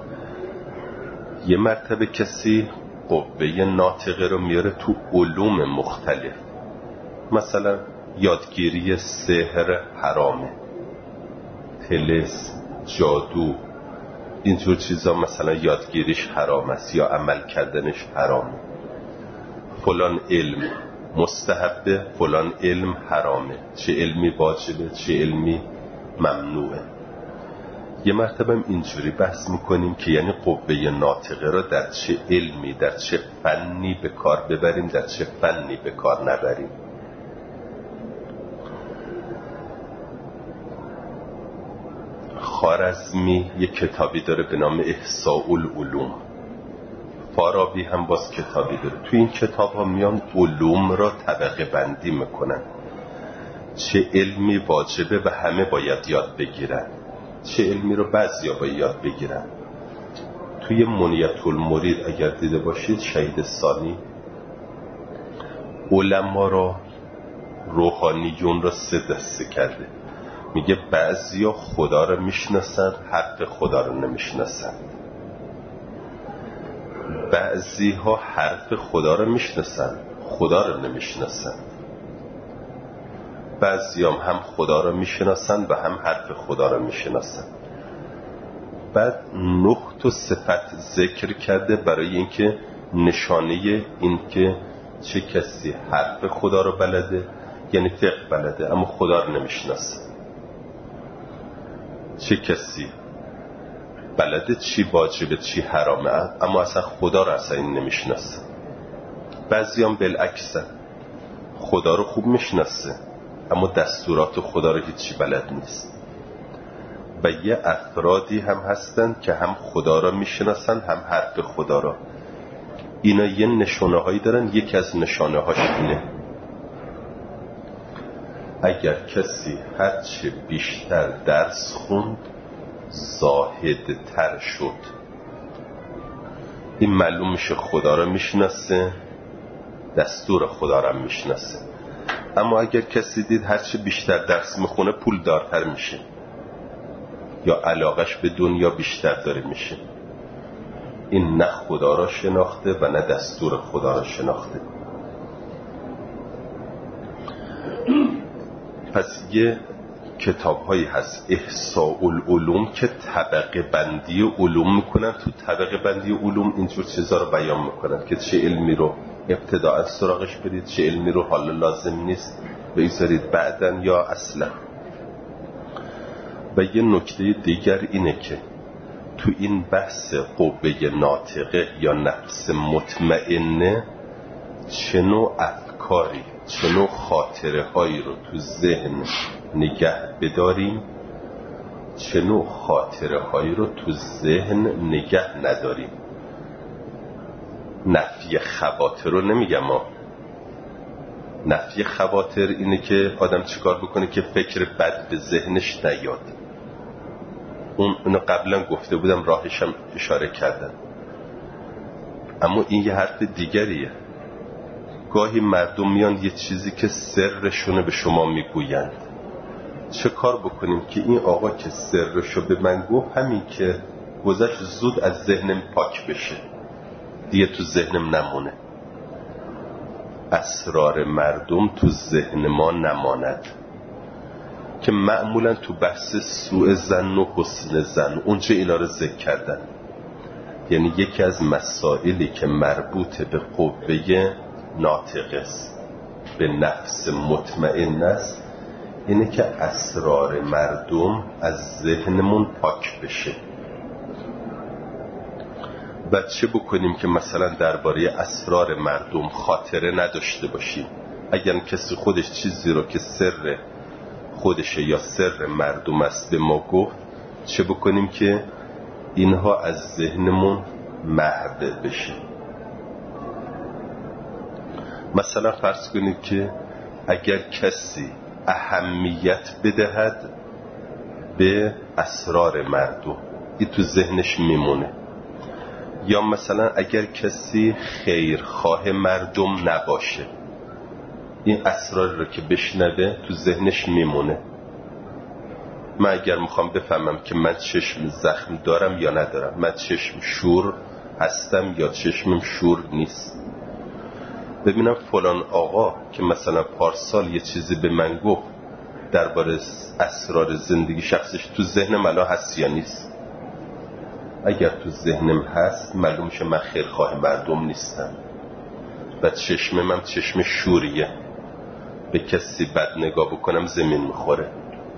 یه مرتبه کسی قوه ناطقه رو میاره تو علوم مختلف، مثلا یادگیری سحر حرامه، طلسم، جادو، اینجور چیزا مثلا یادگیریش حرام است یا عمل کردنش حرامه. فلان علم مستحبه، فلان علم حرامه، چه علمی واجبه، چه علمی ممنوعه. یه مرتبه هم اینجوری بحث میکنیم که یعنی قوه ناطقه را در چه علمی، در چه فنی به کار ببریم، در چه فنی به کار نبریم. خوارزمی یک کتابی داره به نام احصاء العلوم، فارابی هم باز کتابی داره. تو این کتاب ها میان علوم را طبقه بندی میکنن، چه علمی واجبه و همه باید یاد بگیرن، چه علمی رو بعضیا باید یاد بگیرن. توی منیت المرید اگر دیده باشید شهید ثانی علما را، روحانیون را سه دسته کرده. میگه بعضیا خدا رو میشناسن، حرف خدا رو نمیشناسن. بعضی ها حرف خدا رو میشناسن، خدا رو نمیشناسن. بعضی هم هم خدا رو میشناسن و هم حرف خدا رو میشناسن. بعد نه تا صفت ذکر کرده برای اینکه نشانه این که چه کسی حرف خدا رو بلده، یعنی فقه بلده اما خدا رو نمیشناسه، چه کسی بلده چی واجبه چی حرامه اما اصلا خدا رو اصلا این نمیشناسه. بعضی هم بالعکسن، خدا رو خوب میشناسه اما دستورات خدا رو هیچی بلد نیست. و یه افرادی هم هستن که هم خدا رو میشناسن هم حرف خدا رو. اینا یه نشانه هایی دارن، یکی از نشانه هاش اینه اگر کسی هرچه بیشتر درس خوند زاهد تر شد، این معلوم میشه خدا رو میشناسه، دستور خدا رو میشناسه. اما اگر کسی دید هرچه بیشتر درس میخونه پول دارتر میشه یا علاقش به دنیا بیشتر داره میشه، این نه خدا را شناخته و نه دستور خدا را شناخته. پس یه کتاب هایی هست احصاء العلوم که طبقه بندی علوم میکنن. تو طبقه بندی علوم اینجور چیزا رو بیان میکنن که چه علمی رو ابتداء سراغش برید، چه علمی رو حالا لازم نیست بگذارید بعدن یا اصلا. و یه نکته دیگر اینه که تو این بحث قوه ناطقه یا نفس مطمئنه چه نوع افکاری، چه نوع خاطره هایی رو تو ذهن نگه بداریم، چه نوع خاطره هایی رو تو ذهن نگه نداریم. نفی خواطر رو نمیگم ها. نفی خواطر اینه که آدم چیکار بکنه که فکر بد به ذهنش نیاد. اون اونو قبلا گفته بودم، راهشم اشاره کردم. اما این یه حرف دیگریه. گاهی مردم میان یه چیزی که سرشونه به شما میگویند. چه کار بکنیم که این آقا که سرشو به من گفت همین که گذشت زود از ذهنم پاک بشه، دیگه تو ذهنم نمونه، اسرار مردم تو ذهن ما نماند. که معمولا تو بحث سوء ظن و حسن ظن اونجا اینا رو ذکر کردن. یعنی یکی از مسائلی که مربوط به قوه ناطقه است، به نفس مطمئن است، اینه که اسرار مردم از ذهنمون پاک بشه. و چه بکنیم که مثلا درباره اسرار مردم خاطره نداشته باشیم؟ اگر کسی خودش چیزی رو که سر خودشه یا سر مردم است به ما گفت، چه بکنیم که اینها از ذهنمون محو بشه؟ مثلا فرض کنید که اگر کسی اهمیت بدهد به اسرار مردم، این تو ذهنش میمونه. یا مثلا اگر کسی خیرخواه مردم نباشه، این اسرار رو که بشنوه تو ذهنش میمونه. من اگر میخوام بفهمم که من چشم زخم دارم یا ندارم، من چشم شور هستم یا چشمم شور نیست، ببینم فلان آقا که مثلا پارسال یه چیزی به من گفت درباره اسرار زندگی شخصش، تو ذهنم الان هست یا نیست. اگر تو ذهنم هست معلوم میشه من خیرخواه مردم نیستم و چشمم هم چشم شوریه، به کسی بد نگاه بکنم زمین میخوره.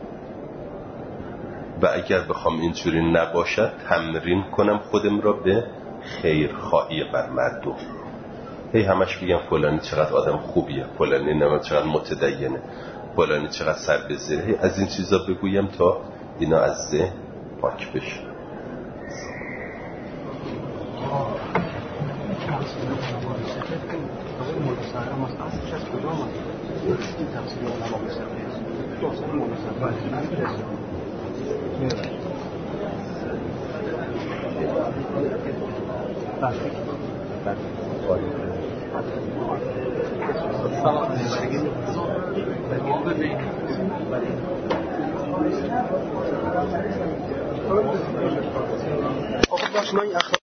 و اگر بخوام اینجوری نباشد تمرین کنم خودم را به خیرخواهی بر مردم. هی همش بگم فلانی چقدر آدم خوبیه، فلانی نمیم چقدر متدینه، فلانی چقدر سر بزیره، هی از این چیزا بگویم تا اینا از ذهن پاک بشه. آقا باش من